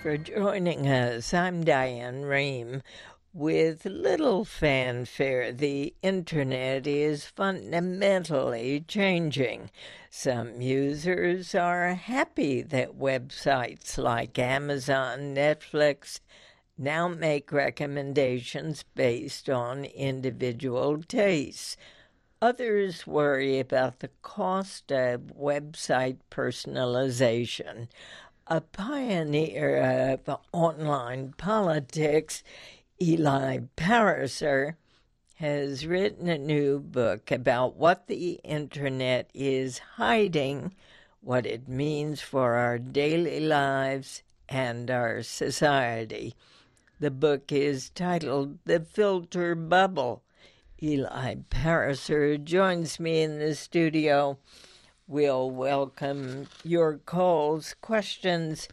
for joining us. I'm Diane Rehm. With little fanfare, the Internet is fundamentally changing. Some users are happy that websites like Amazon, Netflix now make recommendations based on individual tastes. Others worry about the cost of website personalization. A pioneer of online politics, Eli Pariser, has written a new book about what the Internet is hiding, what it means for our daily lives and our society. The book is titled The Filter Bubble. Eli Pariser joins me in the studio. We'll welcome your calls, questions,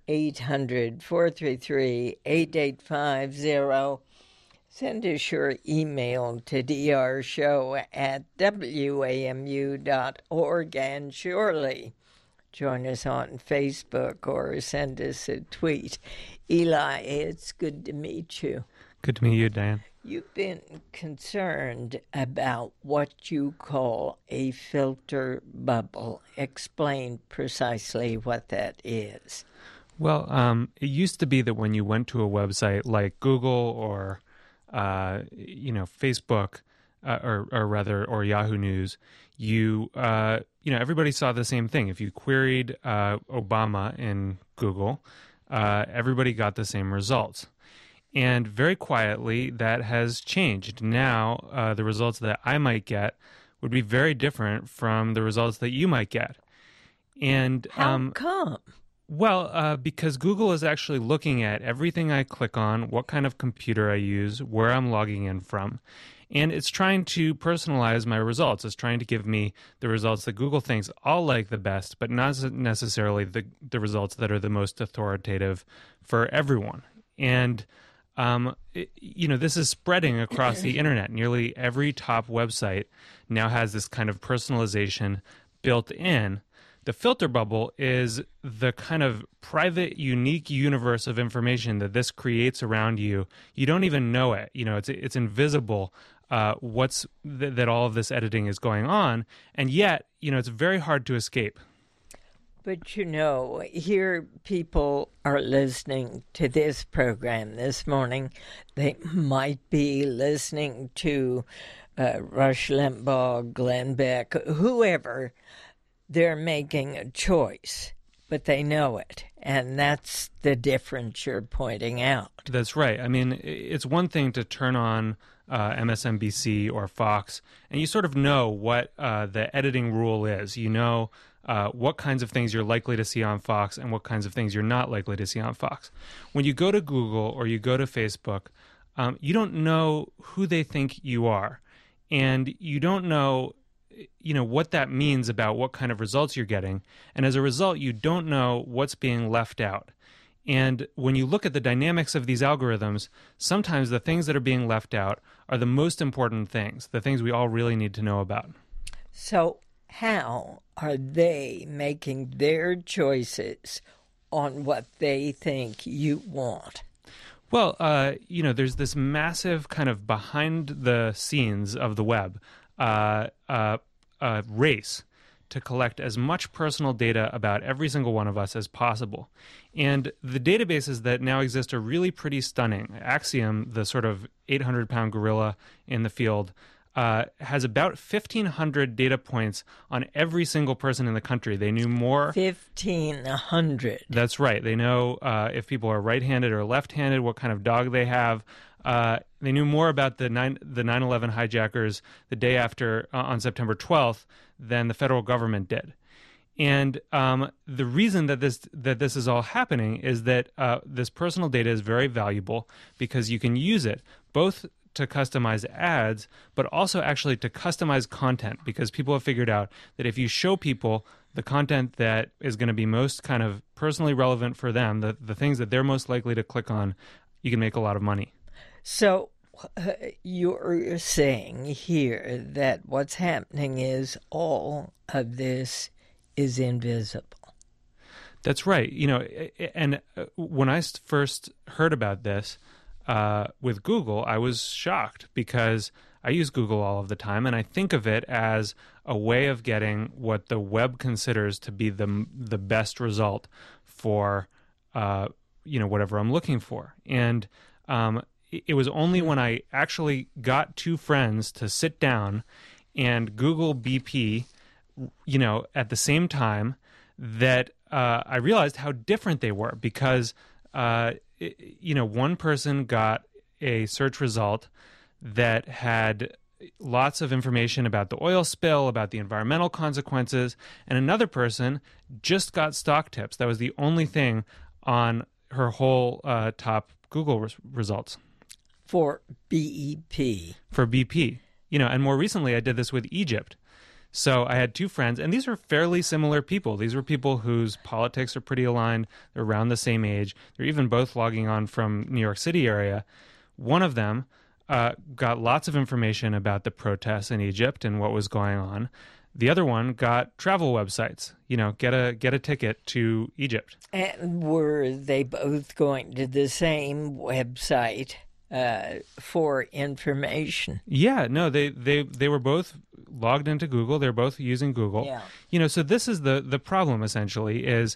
800-433-8850. Send us your email to drshow@wamu.org, and surely join us on Facebook or send us a tweet. Eli, it's good to meet you. Good to meet you, Diane. You've been concerned about what you call a filter bubble. Explain precisely what that is. Well, it used to be that when you went to a website like Google or, Facebook, or Yahoo News, everybody saw the same thing. If you queried Obama in Google, everybody got the same results. And very quietly, that has changed. Now, the results that I might get would be very different from the results that you might get. And how come? Well, because Google is actually looking at everything I click on, what kind of computer I use, where I'm logging in from. And it's trying to personalize my results. It's trying to give me the results that Google thinks I'll like the best, but not necessarily the results that are the most authoritative for everyone. And this is spreading across the internet. Nearly every top website now has this kind of personalization built in. The filter bubble is the kind of private, unique universe of information that this creates around you. You don't even know it. It's invisible. That all of this editing is going on, and yet, it's very hard to escape. But here people are listening to this program this morning. They might be listening to Rush Limbaugh, Glenn Beck, whoever. They're making a choice, but they know it. And that's the difference you're pointing out. That's right. I mean, it's one thing to turn on MSNBC or Fox, and you sort of know what the editing rule is. You know what kinds of things you're likely to see on Fox and what kinds of things you're not likely to see on Fox. When you go to Google or you go to Facebook, you don't know who they think you are, and you don't know what that means about what kind of results you're getting, and as a result, you don't know what's being left out. And when you look at the dynamics of these algorithms, sometimes the things that are being left out are the most important things, the things we all really need to know about. So how are they making their choices on what they think you want? Well, there's this massive kind of behind the scenes of the web race to collect as much personal data about every single one of us as possible. And the databases that now exist are really pretty stunning. Axiom, the sort of 800-pound gorilla in the field, has about 1,500 data points on every single person in the country. They knew more. 1,500. That's right. They know if people are right-handed or left-handed, what kind of dog they have. They knew more about the 9/11 hijackers the day after, on September 12th, than the federal government did. And the reason that this is all happening is that this personal data is very valuable because you can use it both to customize ads, but also actually to customize content, because people have figured out that if you show people the content that is going to be most kind of personally relevant for them, the things that they're most likely to click on, you can make a lot of money. So you're saying here that what's happening is all of this is invisible. That's right. And when I first heard about this with Google, I was shocked because I use Google all of the time, and I think of it as a way of getting what the web considers to be the best result for whatever I'm looking for. And it was only when I actually got two friends to sit down and Google BP, at the same time that I realized how different they were because, one person got a search result that had lots of information about the oil spill, about the environmental consequences, and another person just got stock tips. That was the only thing on her whole top Google results. For BEP. For BP. And more recently I did this with Egypt. So I had two friends, and these were fairly similar people. These were people whose politics are pretty aligned. They're around the same age. They're even both logging on from New York City area. One of them got lots of information about the protests in Egypt and what was going on. The other one got travel websites, get a ticket to Egypt. And were they both going to the same website for information? Yeah, no, they were both logged into Google. They're both using Google. Yeah. So this is the problem essentially is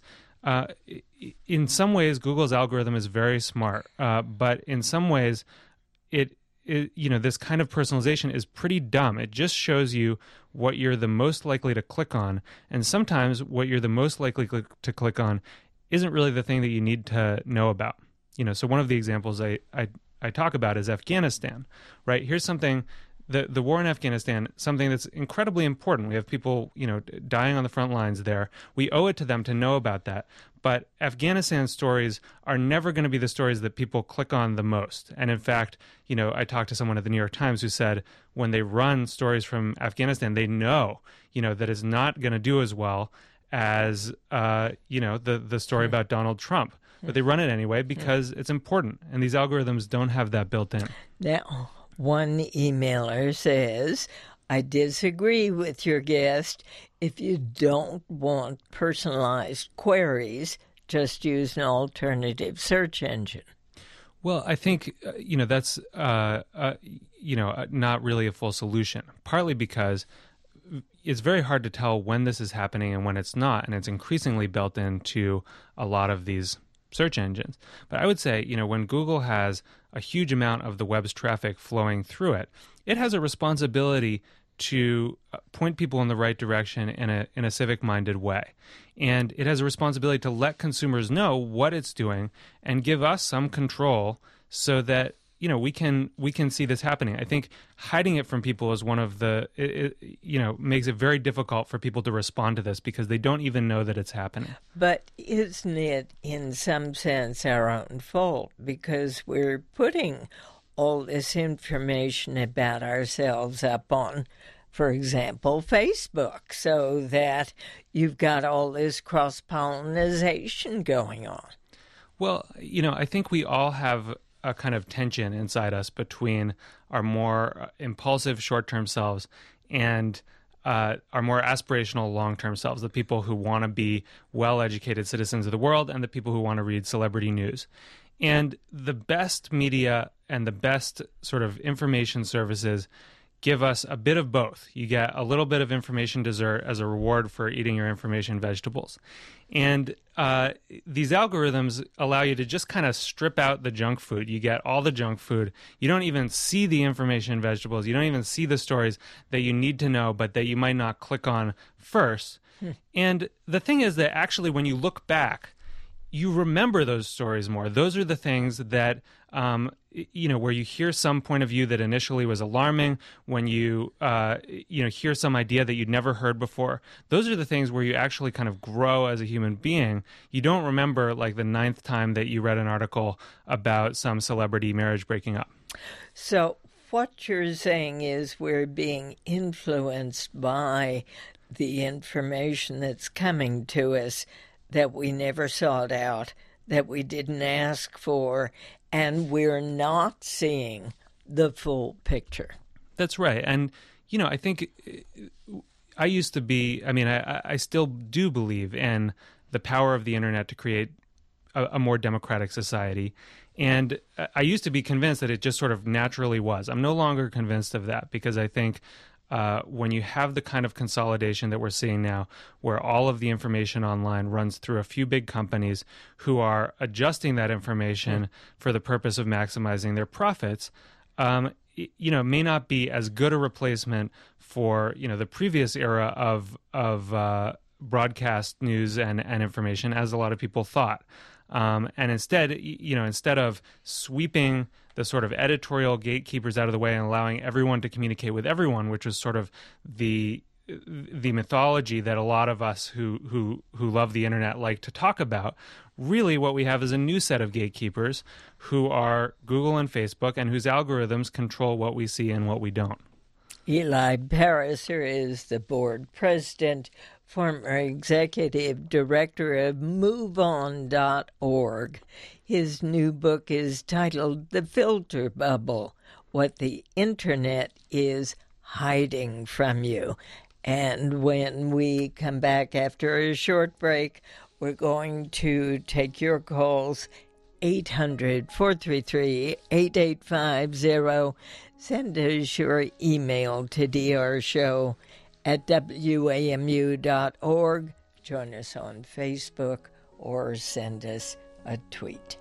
in some ways Google's algorithm is very smart, but in some ways it this kind of personalization is pretty dumb. It just shows you what you're the most likely to click on, and sometimes what you're the most likely to click on isn't really the thing that you need to know about. So one of the examples I talk about is Afghanistan, right? Here's something, the war in Afghanistan, something that's incredibly important. We have people, dying on the front lines there. We owe it to them to know about that. But Afghanistan stories are never going to be the stories that people click on the most. And in fact, I talked to someone at the New York Times who said when they run stories from Afghanistan, they know, that it's not going to do as well as, the story about Donald Trump. But they run it anyway because it's important. And these algorithms don't have that built in. Now, one emailer says, I disagree with your guest. If you don't want personalized queries, just use an alternative search engine. Well, I think, that's, not really a full solution, partly because it's very hard to tell when this is happening and when it's not, and it's increasingly built into a lot of these search engines. But I would say, when Google has a huge amount of the web's traffic flowing through it, it has a responsibility to point people in the right direction in a civic-minded way. And it has a responsibility to let consumers know what it's doing and give us some control so that we can see this happening. I think hiding it from people is one of the makes it very difficult for people to respond to this because they don't even know that it's happening. But isn't it in some sense our own fault because we're putting all this information about ourselves up on, for example, Facebook, so that you've got all this cross-pollination going on? Well, I think we all have a kind of tension inside us between our more impulsive short-term selves and our more aspirational long-term selves, the people who want to be well-educated citizens of the world and the people who want to read celebrity news. And the best media and the best sort of information services give us a bit of both. You get a little bit of information dessert as a reward for eating your information vegetables. And these algorithms allow you to just kind of strip out the junk food. You get all the junk food. You don't even see the information vegetables. You don't even see the stories that you need to know, but that you might not click on first. And the thing is that actually when you look back, you remember those stories more. Those are the things that, where you hear some point of view that initially was alarming, when you, hear some idea that you'd never heard before. Those are the things where you actually kind of grow as a human being. You don't remember like the 9th time that you read an article about some celebrity marriage breaking up. So what you're saying is we're being influenced by the information that's coming to us that we never sought out, that we didn't ask for, and we're not seeing the full picture. That's right. And, I think I used to be, I still do believe in the power of the internet to create a more democratic society. And I used to be convinced that it just sort of naturally was. I'm no longer convinced of that, because I think when you have the kind of consolidation that we're seeing now, where all of the information online runs through a few big companies who are adjusting that information for the purpose of maximizing their profits, may not be as good a replacement for the previous era of broadcast news and information as a lot of people thought. And instead, instead of sweeping the sort of editorial gatekeepers out of the way and allowing everyone to communicate with everyone, which was sort of the mythology that a lot of us who love the internet like to talk about, really what we have is a new set of gatekeepers who are Google and Facebook, and whose algorithms control what we see and what we don't. Eli Pariser is the board president, former executive director of MoveOn.org. His new book is titled The Filter Bubble: What the Internet is Hiding from You. And when we come back after a short break, we're going to take your calls, 800-433-8850. Send us your email to drshow@wamu.org. Join us on Facebook or send us a tweet.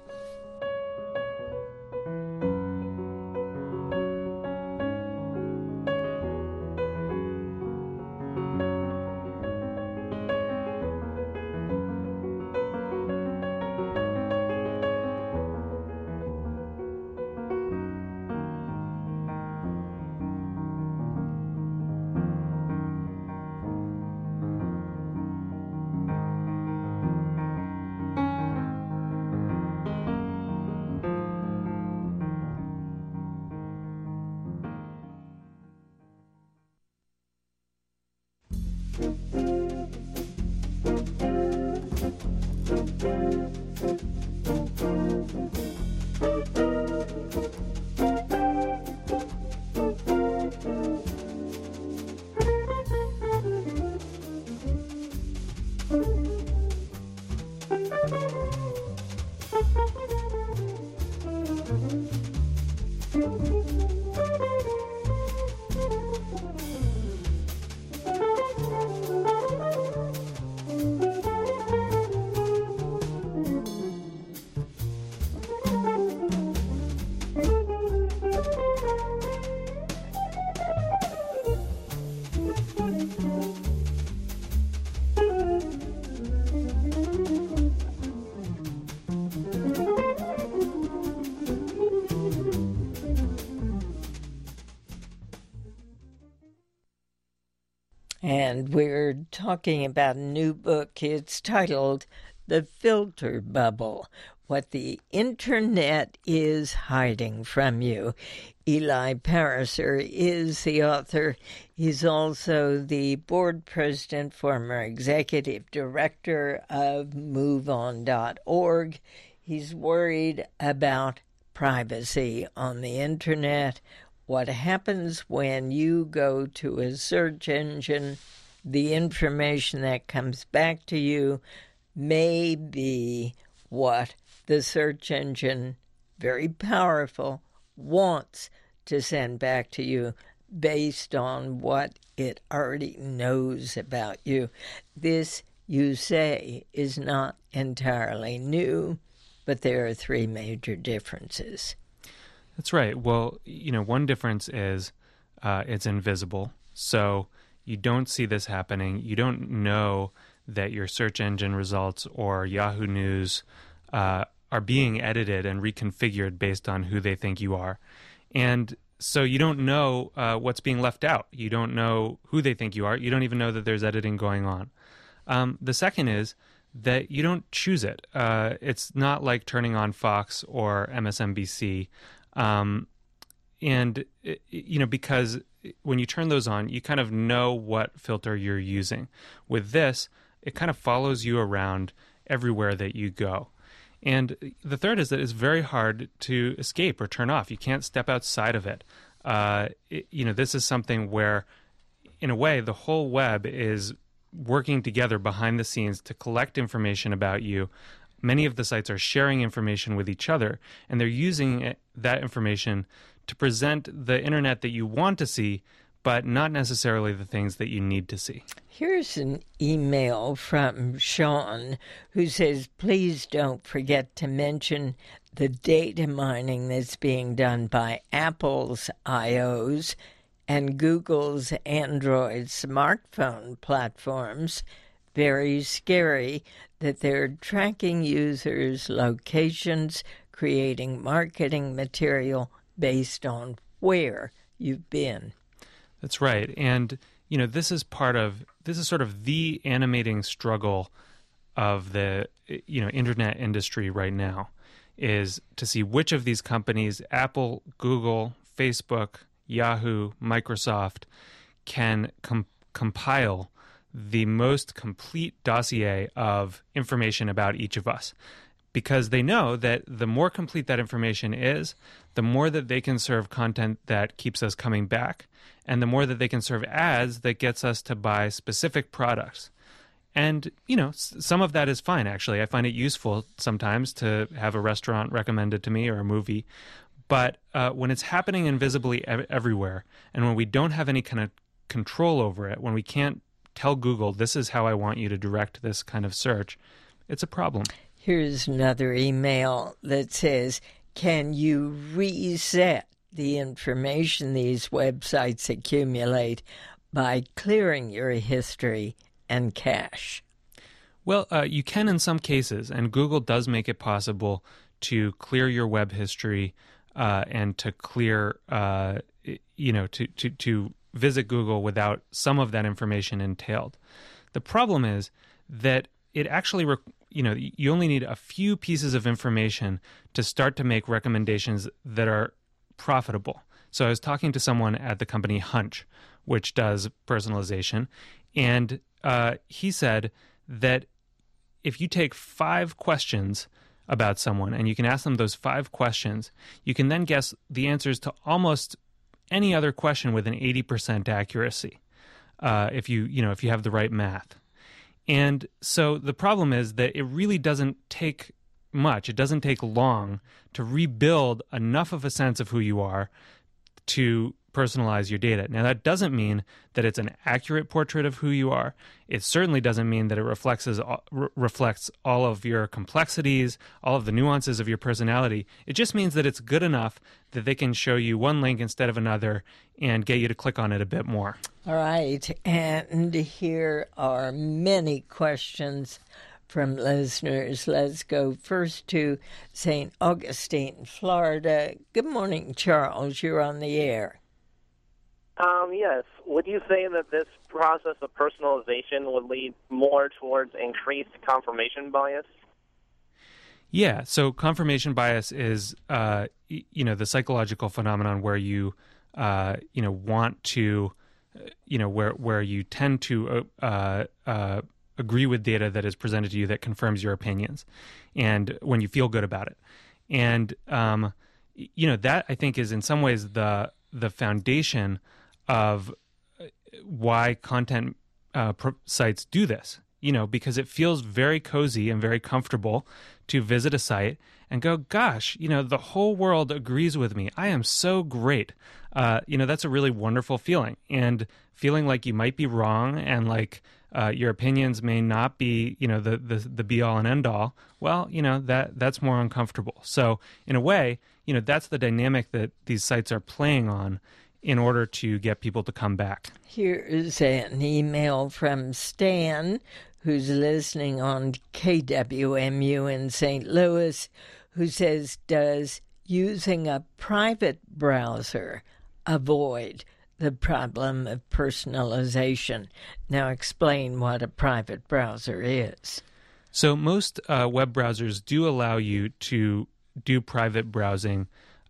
And we're talking about a new book. It's titled The Filter Bubble: What the Internet is Hiding from You. Eli Pariser is the author. He's also the board president, former executive director of MoveOn.org. He's worried about privacy on the internet. What happens when you go to a search engine, the information that comes back to you may be what the search engine, very powerful, wants to send back to you based on what it already knows about you. This, you say, is not entirely new, but there are three major differences. That's right. Well, one difference is it's invisible. So you don't see this happening. You don't know that your search engine results or Yahoo News are being edited and reconfigured based on who they think you are. And so you don't know what's being left out. You don't know who they think you are. You don't even know that there's editing going on. The second is that you don't choose it. It's not like turning on Fox or MSNBC. Because when you turn those on, you kind of know what filter you're using. With this, it kind of follows you around everywhere that you go. And the third is that it's very hard to escape or turn off. You can't step outside of it. This is something where, in a way, the whole web is working together behind the scenes to collect information about you. Many of the sites are sharing information with each other, and they're using that information to present the internet that you want to see, but not necessarily the things that you need to see. Here's an email from Sean who says, please don't forget to mention the data mining that's being done by Apple's iOS and Google's Android smartphone platforms. Very scary that they're tracking users' locations, creating marketing material based on where you've been. That's right. And, this is sort of the animating struggle of the, internet industry right now, is to see which of these companies, Apple, Google, Facebook, Yahoo, Microsoft, can compile the most complete dossier of information about each of us. Because they know that the more complete that information is, the more that they can serve content that keeps us coming back, and the more that they can serve ads that gets us to buy specific products. And, some of that is fine, actually. I find it useful sometimes to have a restaurant recommended to me or a movie. But when it's happening invisibly everywhere, and when we don't have any kind of control over it, when we can't tell Google, this is how I want you to direct this kind of search, it's a problem. Here's another email that says, can you reset the information these websites accumulate by clearing your history and cache? Well, you can in some cases, and Google does make it possible to clear your web history and to clear, to visit Google without some of that information entailed. The problem is that it actually you only need a few pieces of information to start to make recommendations that are profitable. So I was talking to someone at the company Hunch, which does personalization, and he said that if you take 5 questions about someone and you can ask them those 5 questions, you can then guess the answers to almost any other question with an 80% accuracy if you have the right math. And so the problem is that it really doesn't take much. It doesn't take long to rebuild enough of a sense of who you are to personalize your data. Now, that doesn't mean that it's an accurate portrait of who you are. It certainly doesn't mean that it reflects all of your complexities, all of the nuances of your personality. It just means that it's good enough that they can show you one link instead of another and get you to click on it a bit more. All right. And here are many questions from listeners. Let's go first to St. Augustine, Florida. Good morning, Charles. You're on the air. Yes. Would you say that this process of personalization would lead more towards increased confirmation bias? Yeah. So confirmation bias is, the psychological phenomenon where you, want to, where you tend to agree with data that is presented to you that confirms your opinions, and when you feel good about it, and that I think is in some ways the foundation of why content sites do this, because it feels very cozy and very comfortable to visit a site and go, gosh, the whole world agrees with me. I am so great. That's a really wonderful feeling. And feeling like you might be wrong and like your opinions may not be, the be all and end all. Well, that's more uncomfortable. So in a way, that's the dynamic that these sites are playing on in order to get people to come back. Here's an email from Stan, who's listening on KWMU in St. Louis, who says, does using a private browser avoid the problem of personalization? Now explain what a private browser is. So most web browsers do allow you to do private browsing,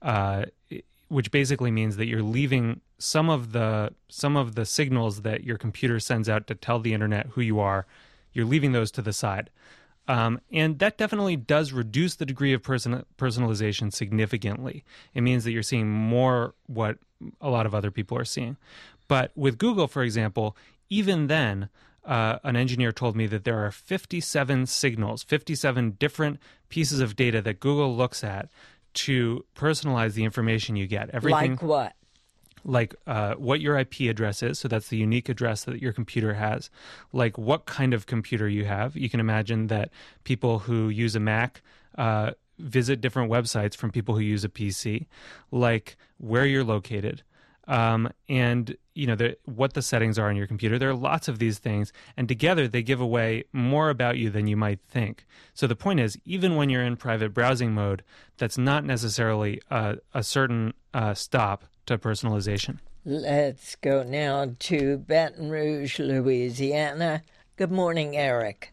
which basically means that you're leaving some of the signals that your computer sends out to tell the internet who you are. You're leaving those to the side. And that definitely does reduce the degree of personalization significantly. It means that you're seeing more what a lot of other people are seeing. But with Google, for example, even then, an engineer told me that there are 57 signals, 57 different pieces of data that Google looks at to personalize the information you get. Everything like what? Like what your IP address is, so that's the unique address that your computer has, like what kind of computer you have. You can imagine that people who use a Mac visit different websites from people who use a PC, like where you're located, and what the settings are on your computer. There are lots of these things, and together they give away more about you than you might think. So the point is, even when you're in private browsing mode, that's not necessarily a certain stop to personalization. Let's go now to Baton Rouge, Louisiana. Good morning, Eric.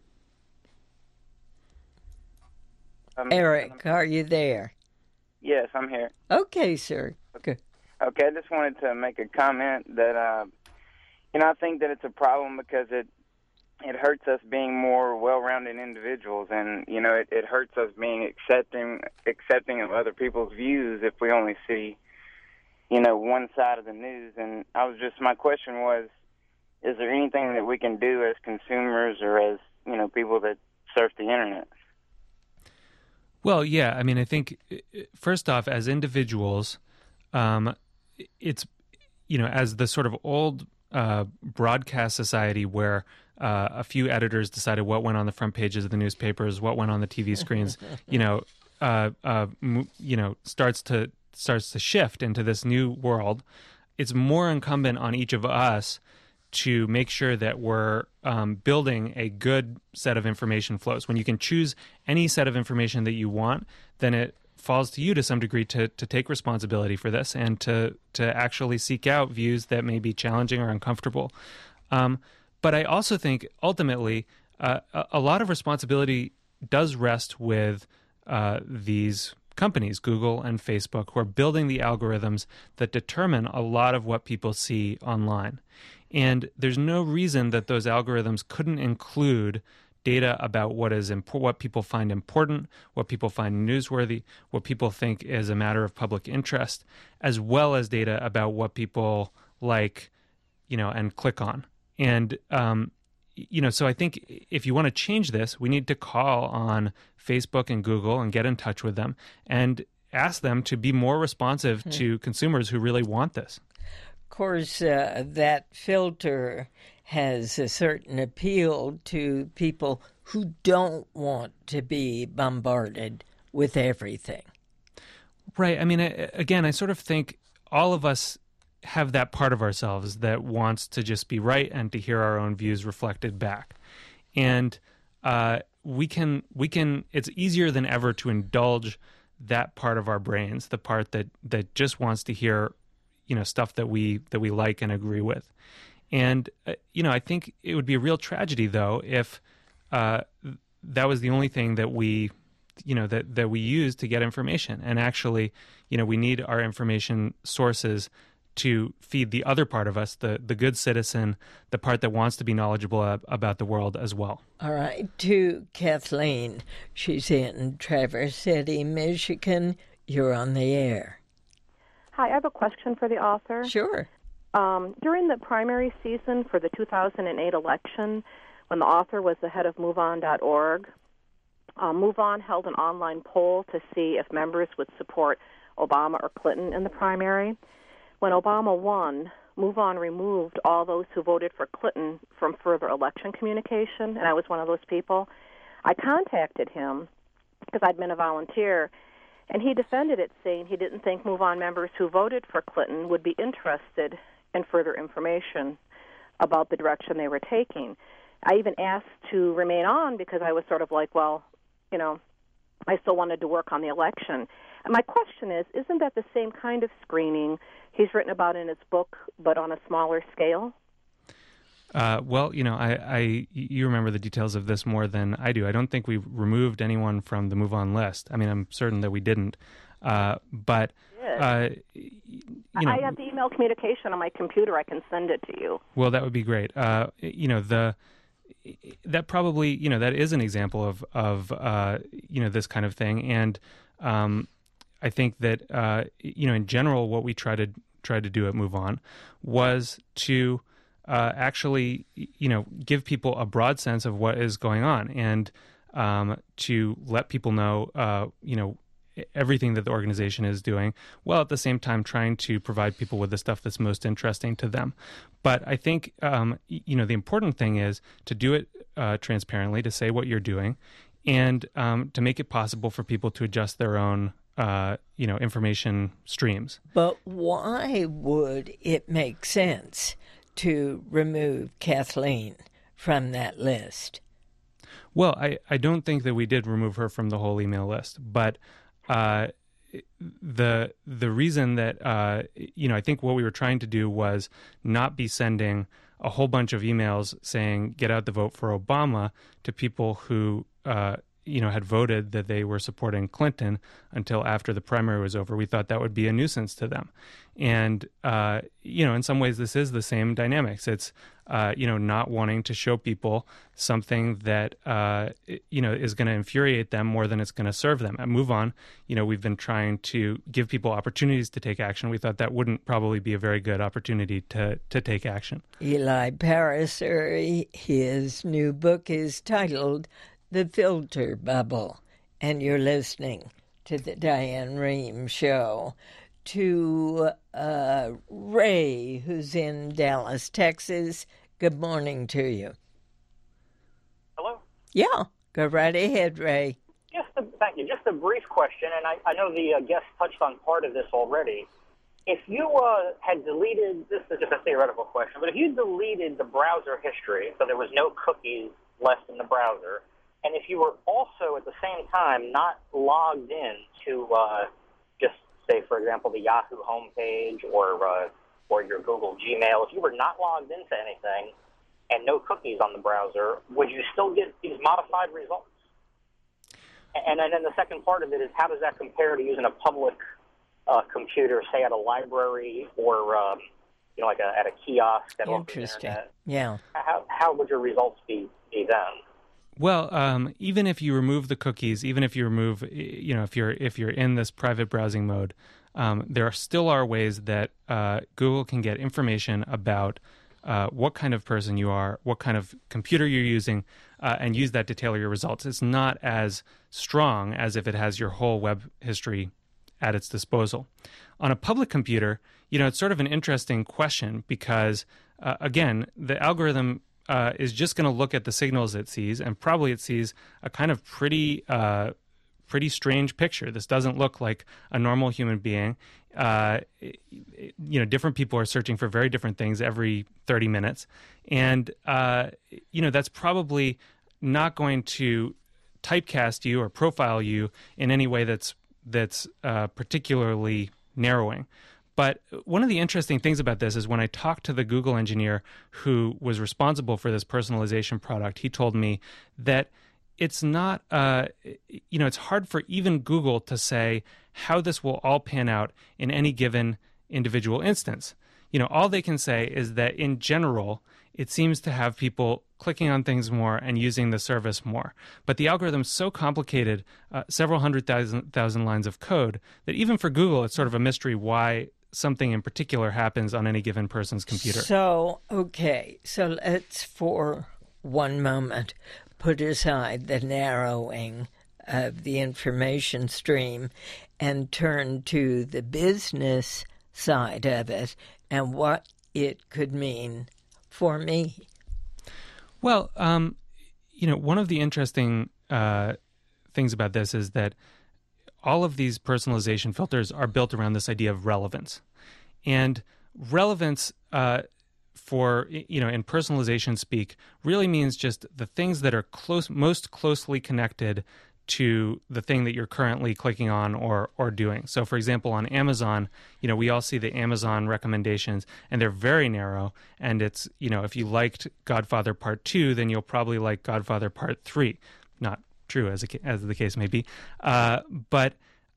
Eric, are you there? Yes, I'm here. Okay, sir. Good. Okay, I just wanted to make a comment that, I think that it's a problem because it hurts us being more well-rounded individuals, and, it hurts us being accepting of other people's views if we only see, one side of the news. And my question was, is there anything that we can do as consumers or as, people that surf the internet? Well, yeah. I mean, I think, first off, as individuals, it's, as the sort of old broadcast society where a few editors decided what went on the front pages of the newspapers, what went on the TV screens, starts to shift into this new world. It's more incumbent on each of us to make sure that we're building a good set of information flows. When you can choose any set of information that you want, then it falls to you to some degree to take responsibility for this and to actually seek out views that may be challenging or uncomfortable. But I also think ultimately a lot of responsibility does rest with these companies, Google and Facebook, who are building the algorithms that determine a lot of what people see online. And there's no reason that those algorithms couldn't include data about what people find important, what people find newsworthy, what people think is a matter of public interest, as well as data about what people like, and click on. And, so I think if you want to change this, we need to call on Facebook and Google and get in touch with them and ask them to be more responsive to consumers who really want this. Of course, that filter has a certain appeal to people who don't want to be bombarded with everything. Right. I mean, I sort of think all of us have that part of ourselves that wants to just be right and to hear our own views reflected back. And we can it's easier than ever to indulge that part of our brains, the part that just wants to hear, stuff that we like and agree with. And, I think it would be a real tragedy, though, if that was the only thing that we, that we use to get information. And actually, we need our information sources to feed the other part of us, the good citizen, the part that wants to be knowledgeable about the world as well. All right. To Kathleen. She's in Traverse City, Michigan. You're on the air. Hi, I have a question for the author. Sure. During the primary season for the 2008 election, when the author was the head of MoveOn.org, MoveOn held an online poll to see if members would support Obama or Clinton in the primary. When Obama won, MoveOn removed all those who voted for Clinton from further election communication, and I was one of those people. I contacted him because I'd been a volunteer, and he defended it, saying he didn't think MoveOn members who voted for Clinton would be interested in further information about the direction they were taking. I even asked to remain on because I was sort of like, well, I still wanted to work on the election. And my question is, isn't that the same kind of screening he's written about in his book, but on a smaller scale? Well, you remember the details of this more than I do. I don't think we removed anyone from the MoveOn list. I mean, I'm certain that we didn't. But I have the email communication on my computer. I can send it to you. Well, that would be great. That probably, that is an example of this kind of thing. And I think that, in general, what we try to do at MoveOn was to actually, give people a broad sense of what is going on, and to let people know, everything that the organization is doing, while at the same time trying to provide people with the stuff that's most interesting to them. But I think, the important thing is to do it transparently, to say what you're doing, and to make it possible for people to adjust their own, information streams. But why would it make sense to remove Kathleen from that list? Well, I don't think that we did remove her from the whole email list, but the reason that I think what we were trying to do was not be sending a whole bunch of emails saying get out the vote for Obama to people who had voted that they were supporting Clinton until after the primary was over. We thought that would be a nuisance to them. And, in some ways, this is the same dynamics. It's, not wanting to show people something that, is going to infuriate them more than it's going to serve them. At MoveOn, we've been trying to give people opportunities to take action. We thought that wouldn't probably be a very good opportunity to take action. Eli Pariser, his new book is titled The Filter Bubble, and you're listening to the Diane Rehm Show. To Ray, who's in Dallas, Texas. Good morning to you. Hello? Yeah, go right ahead, Ray. Thank you. Just a brief question, and I know the guest touched on part of this already. If you had deleted, this is just a theoretical question, but if you deleted the browser history, so there was no cookies left in the browser, and if you were also at the same time not logged in to just say, for example, the Yahoo homepage or your Google Gmail, if you were not logged into anything and no cookies on the browser, would you still get these modified results? And then the second part of it is, how does that compare to using a public computer, say at a library or at a kiosk that offers internet? Yeah. How would your results be then? Well, even if you remove the cookies, even if you remove, if you're in this private browsing mode, there still are ways that Google can get information about what kind of person you are, what kind of computer you're using, and use that to tailor your results. It's not as strong as if it has your whole web history at its disposal. On a public computer, it's sort of an interesting question because, again, the algorithm is just going to look at the signals it sees, and probably it sees a kind of pretty strange picture. This doesn't look like a normal human being. Different people are searching for very different things every 30 minutes. And, that's probably not going to typecast you or profile you in any way that's particularly narrowing. But one of the interesting things about this is when I talked to the Google engineer who was responsible for this personalization product, he told me that it's not, it's hard for even Google to say how this will all pan out in any given individual instance. All they can say is that in general, it seems to have people clicking on things more and using the service more. But the algorithm's so complicated, several hundred thousand lines of code, that even for Google, it's sort of a mystery why something in particular happens on any given person's computer. So let's for one moment put aside the narrowing of the information stream and turn to the business side of it and what it could mean for me. Well, one of the interesting things about this is that all of these personalization filters are built around this idea of relevance. And relevance for, in personalization speak, really means just the things that are most closely connected to the thing that you're currently clicking on or doing. So, for example, on Amazon, we all see the Amazon recommendations, and they're very narrow. And it's, if you liked Godfather Part 2, then you'll probably like Godfather Part 3. Not true, as the case may be. But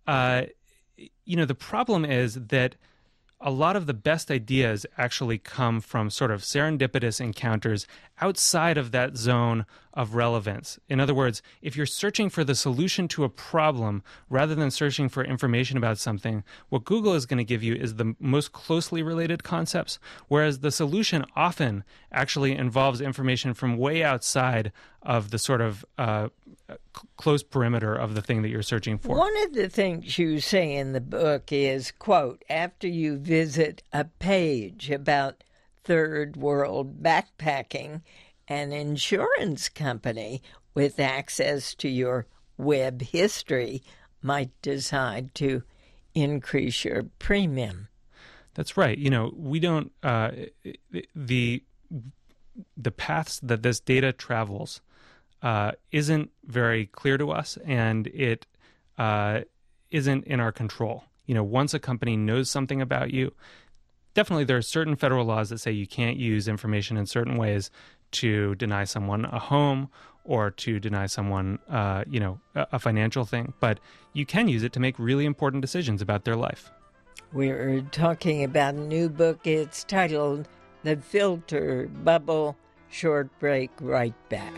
the problem is that a lot of the best ideas actually come from sort of serendipitous encounters outside of that zone of relevance. In other words, if you're searching for the solution to a problem rather than searching for information about something, what Google is going to give you is the most closely related concepts, whereas the solution often actually involves information from way outside of the sort of close perimeter of the thing that you're searching for. One of the things you say in the book is, quote, after you visit a page about third world backpacking, an insurance company with access to your web history might decide to increase your premium. That's right. You know, we don't the paths that this data travels isn't very clear to us, and it isn't in our control. You know, once a company knows something about you, definitely there are certain federal laws that say you can't use information in certain ways to deny someone a home or to deny someone, a financial thing. But you can use it to make really important decisions about their life. We're talking about a new book. It's titled The Filter Bubble. Short break, right back.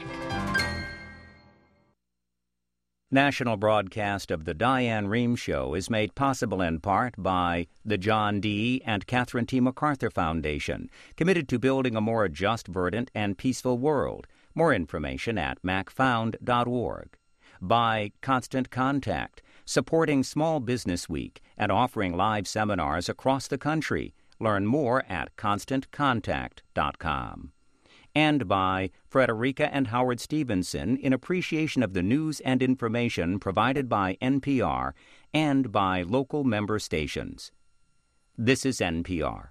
National broadcast of the Diane Rehm Show is made possible in part by the John D. and Catherine T. MacArthur Foundation, committed to building a more just, verdant, and peaceful world. More information at macfound.org. By Constant Contact, supporting Small Business Week and offering live seminars across the country. Learn more at constantcontact.com. And by Frederica and Howard Stevenson in appreciation of the news and information provided by NPR and by local member stations. This is NPR.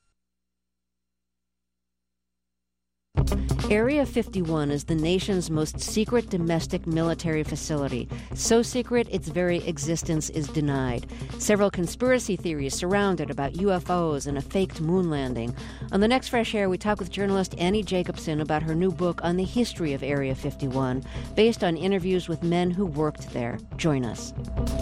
Area 51 is the nation's most secret domestic military facility. So secret, its very existence is denied. Several conspiracy theories surround it about UFOs and a faked moon landing. On the next Fresh Air, we talk with journalist Annie Jacobson about her new book on the history of Area 51, based on interviews with men who worked there. Join us.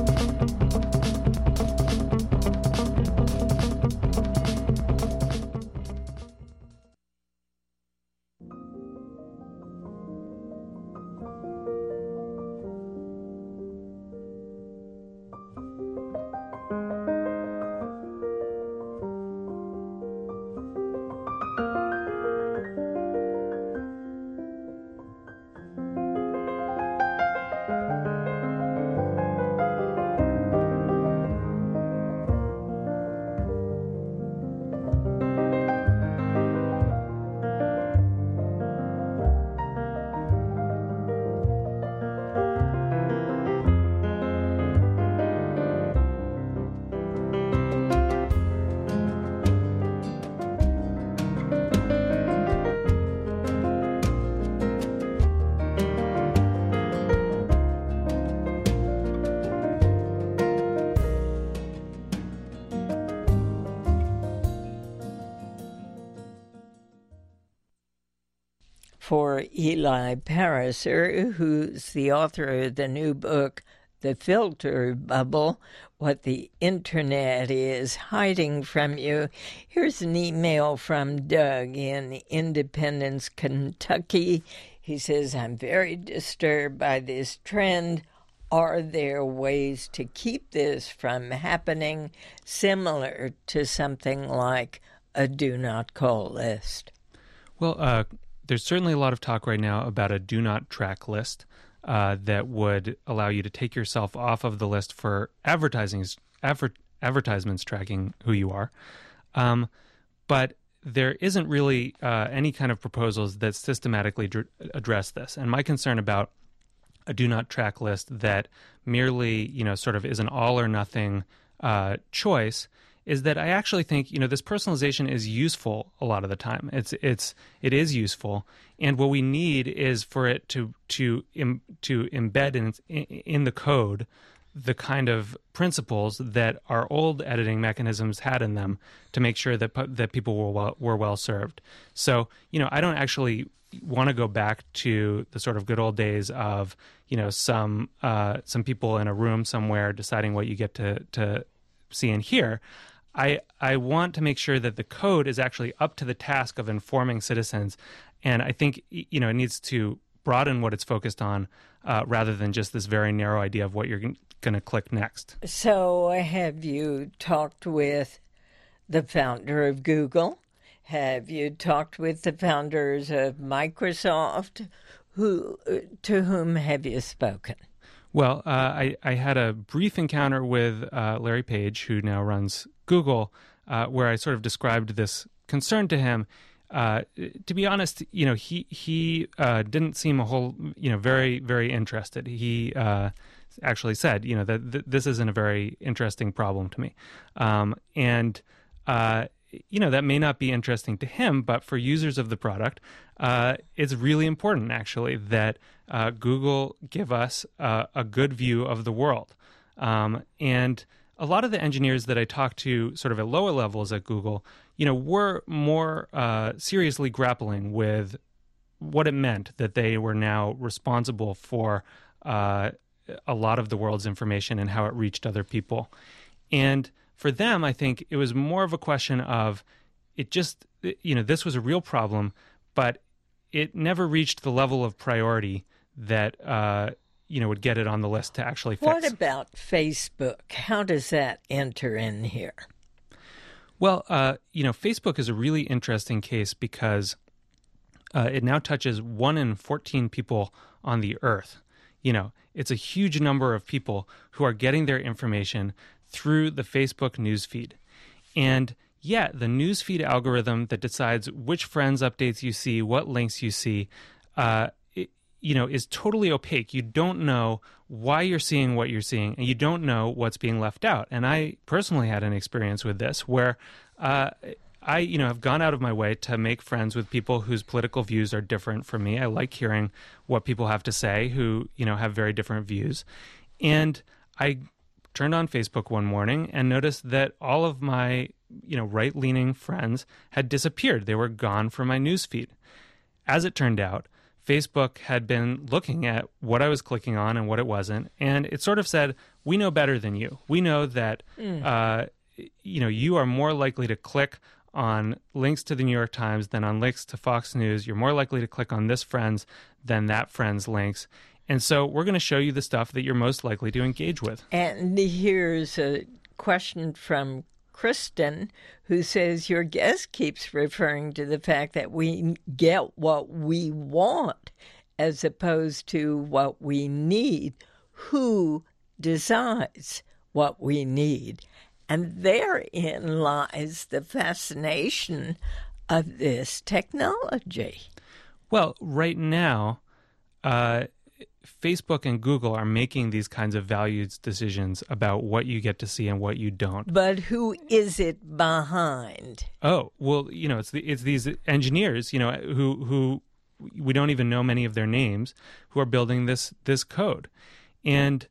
For Eli Pariser, who's the author of the new book, The Filter Bubble, What the Internet is Hiding from You. Here's an email from Doug in Independence, Kentucky. He says, I'm very disturbed by this trend. Are there ways to keep this from happening, similar to something like a do not call list? Well, there's certainly a lot of talk right now about a do not track list that would allow you to take yourself off of the list for advertisements tracking who you are. But there isn't really any kind of proposals that systematically address this. And my concern about a do not track list that merely, sort of is an all or nothing choice is that I actually think, this personalization is useful a lot of the time. It is useful, and what we need is for it to embed in the code the kind of principles that our old editing mechanisms had in them to make sure that people were well served. So, I don't actually want to go back to the sort of good old days of, some people in a room somewhere deciding what you get to see and hear. I want to make sure that the code is actually up to the task of informing citizens, and I think it needs to broaden what it's focused on rather than just this very narrow idea of what you're going to click next. So have you talked with the founder of Google? Have you talked with the founders of Microsoft? To whom have you spoken? Well, I had a brief encounter with Larry Page, who now runs Google, where I sort of described this concern to him. To be honest, he didn't seem very, very interested. He actually said, that this isn't a very interesting problem to me. That may not be interesting to him, but for users of the product, it's really important, actually, that Google give us a good view of the world. And a lot of the engineers that I talked to sort of at lower levels at Google, were more seriously grappling with what it meant that they were now responsible for a lot of the world's information and how it reached other people. And for them, I think it was more of a question of this was a real problem, but it never reached the level of priority that, would get it on the list to actually fix. What about Facebook? How does that enter in here? Well, Facebook is a really interesting case because it now touches 1 in 14 people on the earth. It's a huge number of people who are getting their information through the Facebook newsfeed. And yet, the newsfeed algorithm that decides which friends updates you see, what links you see, is totally opaque. You don't know why you're seeing what you're seeing, and you don't know what's being left out. And I personally had an experience with this where I have gone out of my way to make friends with people whose political views are different from me. I like hearing what people have to say who, have very different views. And I turned on Facebook one morning and noticed that all of my, right-leaning friends had disappeared. They were gone from my newsfeed. As it turned out, Facebook had been looking at what I was clicking on and what it wasn't, and it sort of said, we know better than you. We know that, you are more likely to click on links to the New York Times than on links to Fox News. You're more likely to click on this friend's than that friend's links. And so we're going to show you the stuff that you're most likely to engage with. And here's a question from Kristen, who says, your guest keeps referring to the fact that we get what we want as opposed to what we need. Who decides what we need? And therein lies the fascination of this technology. Well, right now, Facebook and Google are making these kinds of values decisions about what you get to see and what you don't. But who is it behind? Oh, well, it's these engineers, who we don't even know many of their names, who are building this code. And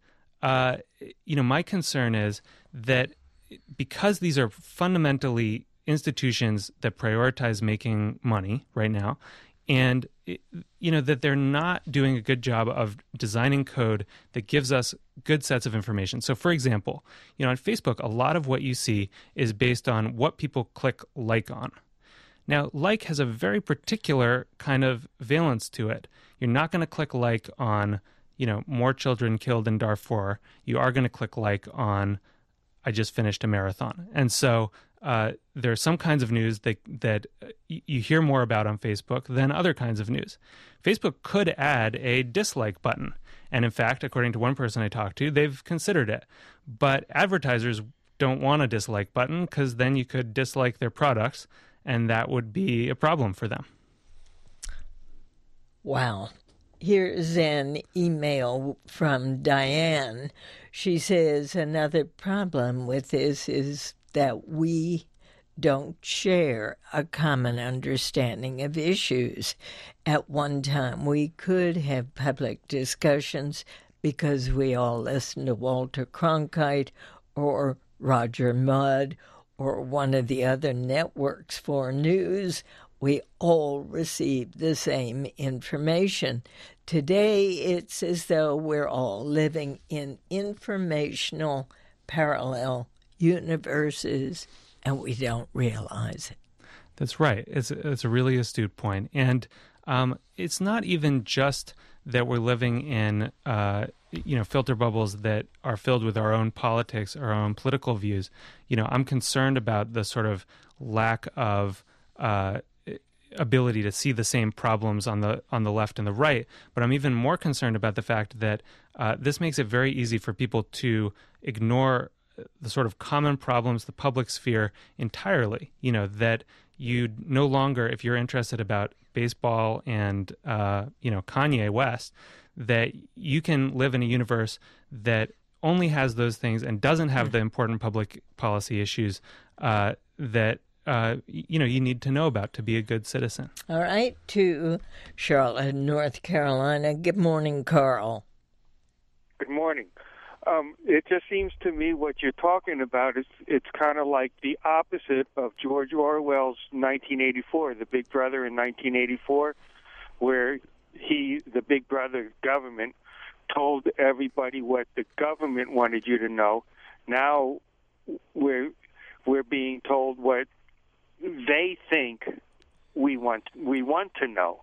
my concern is that because these are fundamentally institutions that prioritize making money right now, and that they're not doing a good job of designing code that gives us good sets of information. So, for example, on Facebook, a lot of what you see is based on what people click like on. Now, like has a very particular kind of valence to it. You're not going to click like on, more children killed in Darfur. You are going to click like on, I just finished a marathon. And so there are some kinds of news that you hear more about on Facebook than other kinds of news. Facebook could add a dislike button. And in fact, according to one person I talked to, they've considered it. But advertisers don't want a dislike button because then you could dislike their products, and that would be a problem for them. Wow. Here's an email from Diane. She says, another problem with this is that we don't share a common understanding of issues. At one time, we could have public discussions because we all listen to Walter Cronkite or Roger Mudd or one of the other networks for news. We all receive the same information. Today, it's as though we're all living in informational parallel universes, and we don't realize it. That's right. It's a really astute point. And, it's not even just that we're living in filter bubbles that are filled with our own politics, our own political views. I'm concerned about the sort of lack of ability to see the same problems on the left and the right. But I'm even more concerned about the fact that this makes it very easy for people to ignore the sort of common problems, the public sphere entirely. That you no longer, if you're interested about baseball and Kanye West, that you can live in a universe that only has those things and doesn't have the important public policy issues that you need to know about to be a good citizen. All right, to Charlotte, North Carolina. Good morning, Carl. Good morning. It just seems to me what you're talking about it's kind of like the opposite of George Orwell's 1984, the Big Brother in 1984, where the Big Brother government told everybody what the government wanted you to know. Now we're being told what they think we want to know.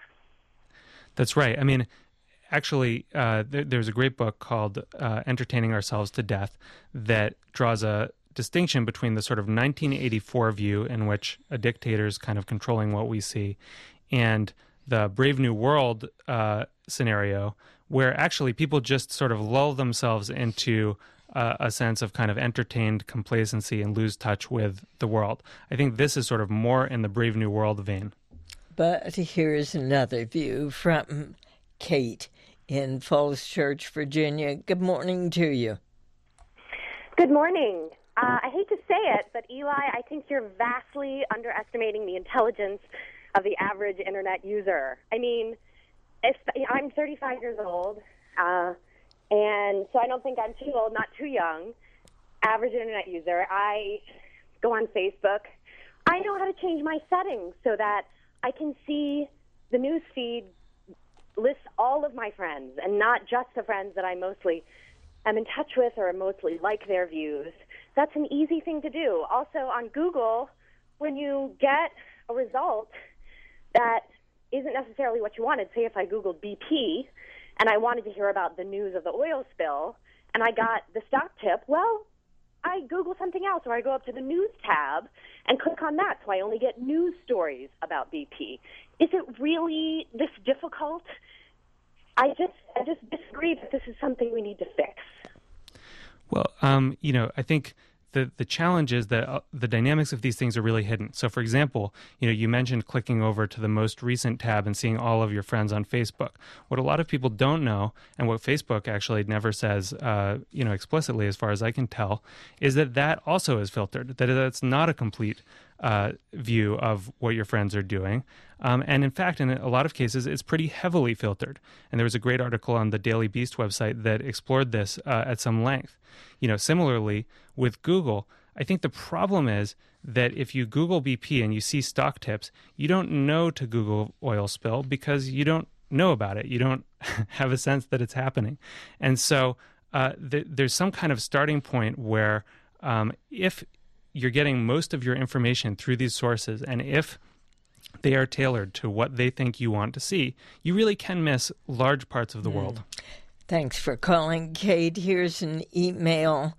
That's right. I mean, actually, there's a great book called Entertaining Ourselves to Death that draws a distinction between the sort of 1984 view in which a dictator is kind of controlling what we see and the Brave New World scenario, where actually people just sort of lull themselves into a sense of kind of entertained complacency and lose touch with the world. I think this is sort of more in the Brave New World vein. But here's another view from Kate in Falls Church, Virginia. Good morning to you. Good morning. I hate to say it, but Eli, I think you're vastly underestimating the intelligence of the average Internet user. I mean, I'm 35 years old, and so I don't think I'm too old, not too young. Average Internet user. I go on Facebook. I know how to change my settings so that I can see the news feed lists all of my friends and not just the friends that I mostly am in touch with or mostly like their views. That's an easy thing to do. Also on Google, when you get a result that isn't necessarily what you wanted, say if I Googled BP and I wanted to hear about the news of the oil spill and I got the stock tip, well, I Google something else or I go up to the news tab and click on that so I only get news stories about BP. Is it really this difficult? I just disagree that this is something we need to fix. Well, I think the challenge is that the dynamics of these things are really hidden. So, for example, you mentioned clicking over to the most recent tab and seeing all of your friends on Facebook. What a lot of people don't know, and what Facebook actually never says, explicitly, as far as I can tell, is that also is filtered. That it's not a complete view of what your friends are doing. And in fact, in a lot of cases, it's pretty heavily filtered. And there was a great article on the Daily Beast website that explored this at some length. Similarly, with Google, I think the problem is that if you Google BP and you see stock tips, you don't know to Google oil spill because you don't know about it. You don't have a sense that it's happening. And so there's some kind of starting point where if you're getting most of your information through these sources, and if they are tailored to what they think you want to see, you really can miss large parts of the world. Thanks for calling, Kate. Here's an email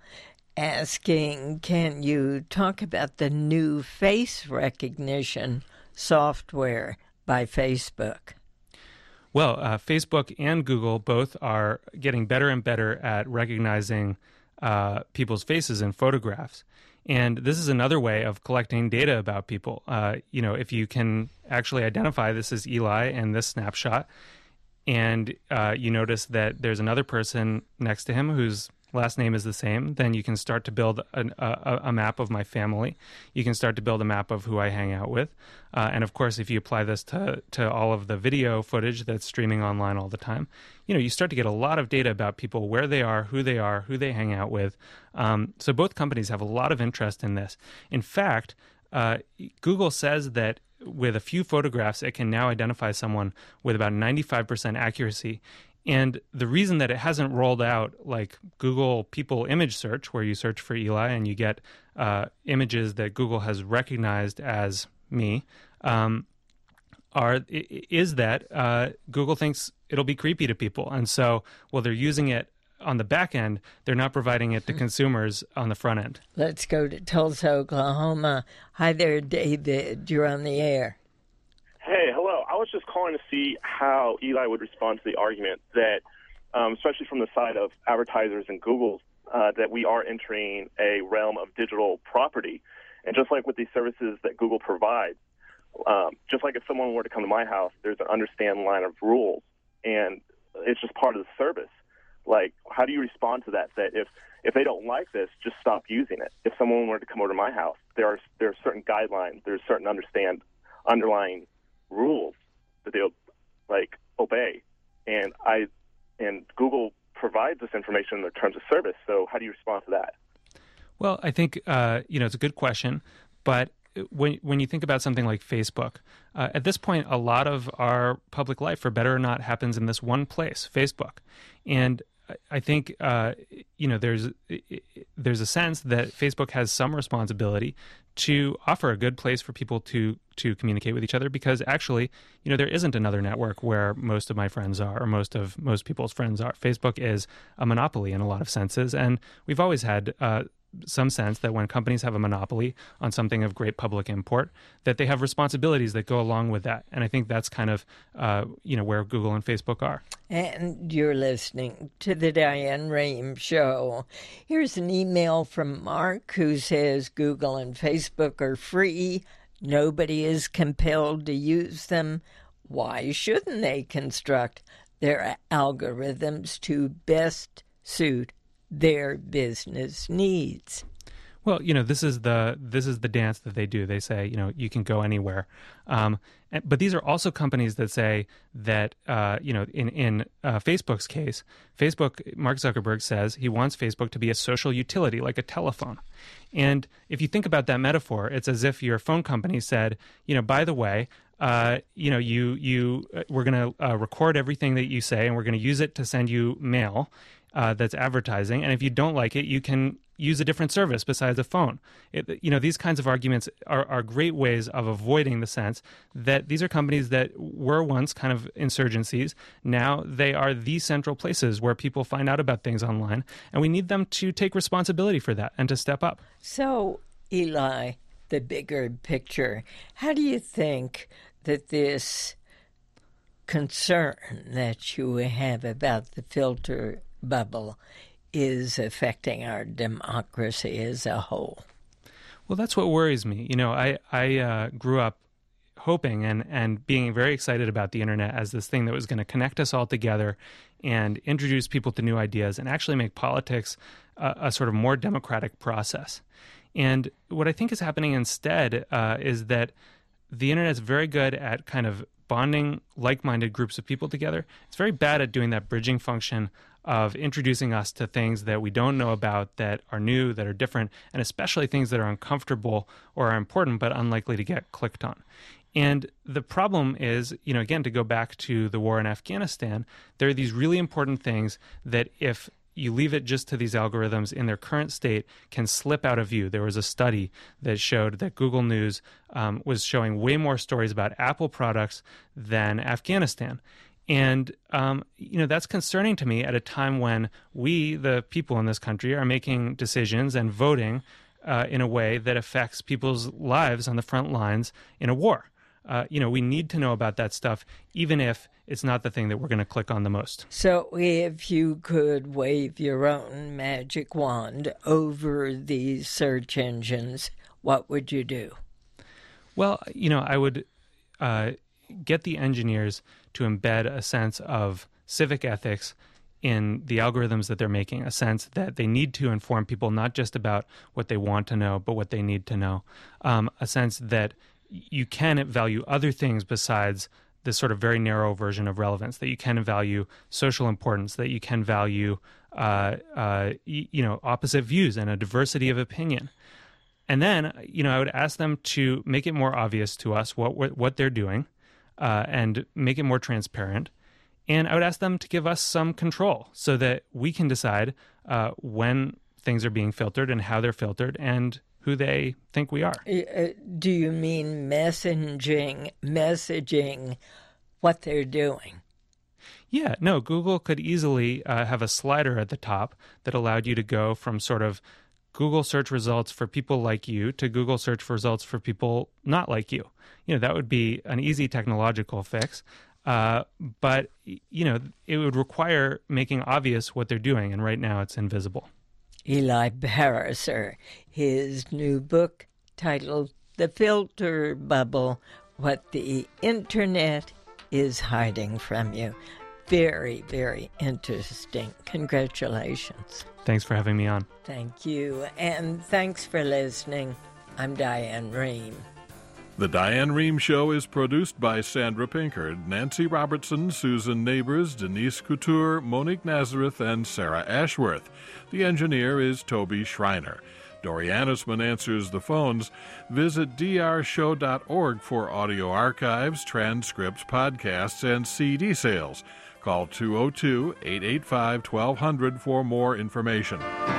asking, can you talk about the new face recognition software by Facebook? Well, Facebook and Google both are getting better and better at recognizing people's faces in photographs. And this is another way of collecting data about people. If you can actually identify this is Eli in this snapshot, and you notice that there's another person next to him whose last name is the same, then you can start to build a map of my family. You can start to build a map of who I hang out with. And of course, if you apply this to all of the video footage that's streaming online all the time, you start to get a lot of data about people, where they are, who they hang out with. So both companies have a lot of interest in this. In fact, Google says that with a few photographs, it can now identify someone with about 95% accuracy. And the reason that it hasn't rolled out like Google People Image Search, where you search for Eli and you get images that Google has recognized as me, is that Google thinks it'll be creepy to people. And so while they're using it on the back end, they're not providing it to consumers on the front end. Let's go to Tulsa, Oklahoma. Hi there, David. You're on the air. Hey, hello. I was just calling to see how Eli would respond to the argument that, especially from the side of advertisers and Google, that we are entering a realm of digital property. And just like with these services that Google provides, just like if someone were to come to my house, there's an understand line of rules, and it's just part of the service. Like, how do you respond to that? That if they don't like this, just stop using it. If someone were to come over to my house, there are certain guidelines, there's certain underlying rules that they'll obey, and Google provides this information in their terms of service. So how do you respond to that? Well, I think it's a good question, but when you think about something like Facebook, at this point, a lot of our public life, for better or not, happens in this one place, Facebook, and I think there's a sense that Facebook has some responsibility to offer a good place for people to communicate with each other, because actually, there isn't another network where most of my friends are, or most people's friends are. Facebook is a monopoly in a lot of senses, and we've always had some sense that when companies have a monopoly on something of great public import, that they have responsibilities that go along with that. And I think that's kind of, where Google and Facebook are. And you're listening to the Diane Rehm Show. Here's an email from Mark who says Google and Facebook are free. Nobody is compelled to use them. Why shouldn't they construct their algorithms to best suit their business needs? Well, this is the dance that they do. They say, you can go anywhere. But these are also companies that say that, in Facebook's case, Mark Zuckerberg says he wants Facebook to be a social utility, like a telephone. And if you think about that metaphor, it's as if your phone company said, by the way, we're going to record everything that you say, and we're going to use it to send you mail that's advertising. And if you don't like it, you can use a different service besides a phone. These kinds of arguments are great ways of avoiding the sense that these are companies that were once kind of insurgencies. Now they are the central places where people find out about things online, and we need them to take responsibility for that and to step up. So, Eli, the bigger picture, how do you think that this concern that you have about the filter bubble is affecting our democracy as a whole? Well, that's what worries me. I grew up hoping and being very excited about the internet as this thing that was going to connect us all together and introduce people to new ideas and actually make politics a sort of more democratic process. And what I think is happening instead is that the internet is very good at kind of bonding like-minded groups of people together. It's very bad at doing that bridging function of introducing us to things that we don't know about, that are new, that are different, and especially things that are uncomfortable or are important but unlikely to get clicked on. And the problem is, again, to go back to the war in Afghanistan, there are these really important things that if you leave it just to these algorithms in their current state can slip out of view. There was a study that showed that Google News was showing way more stories about Apple products than Afghanistan. And, that's concerning to me at a time when we, the people in this country, are making decisions and voting in a way that affects people's lives on the front lines in a war. We need to know about that stuff, even if it's not the thing that we're going to click on the most. So if you could wave your own magic wand over these search engines, what would you do? Well, I would get the engineers to embed a sense of civic ethics in the algorithms that they're making, a sense that they need to inform people not just about what they want to know, but what they need to know, a sense that you can value other things besides this sort of very narrow version of relevance, that you can value social importance, that you can value, opposite views and a diversity of opinion. And then, I would ask them to make it more obvious to us what they're doing and make it more transparent. And I would ask them to give us some control so that we can decide when things are being filtered and how they're filtered and who they think we are. Do you mean messaging what they're doing? Yeah, no, Google could easily have a slider at the top that allowed you to go from sort of Google search results for people like you to Google search results for people not like you. That would be an easy technological fix. But, it would require making obvious what they're doing, and right now it's invisible. Eli Pariser, his new book titled The Filter Bubble, What the Internet is Hiding from You. Very, very interesting. Congratulations. Thanks for having me on. Thank you, and thanks for listening. I'm Diane Rehm. The Diane Rehm Show is produced by Sandra Pinkard, Nancy Robertson, Susan Neighbors, Denise Couture, Monique Nazareth, and Sarah Ashworth. The engineer is Toby Schreiner. Dori Annisman answers the phones. Visit drshow.org for audio archives, transcripts, podcasts, and CD sales. Call 202-885-1200 for more information.